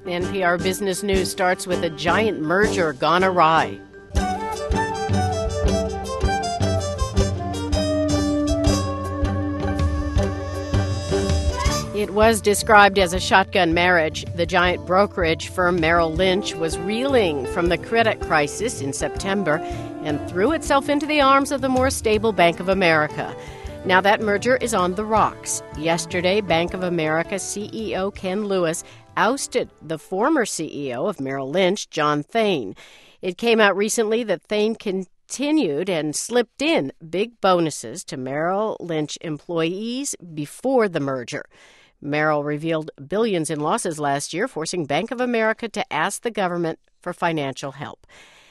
NPR Business News starts with a giant merger gone awry. It was described as a shotgun marriage. The giant brokerage firm Merrill Lynch was reeling from the credit crisis in September and threw itself into the arms of the more stable Bank of America. Now that merger is on the rocks. Yesterday, Bank of America CEO Ken Lewis ousted the former CEO of Merrill Lynch, John Thain. It came out recently that Thain continued and slipped in big bonuses to Merrill Lynch employees before the merger. Merrill revealed billions in losses last year, forcing Bank of America to ask the government for financial help.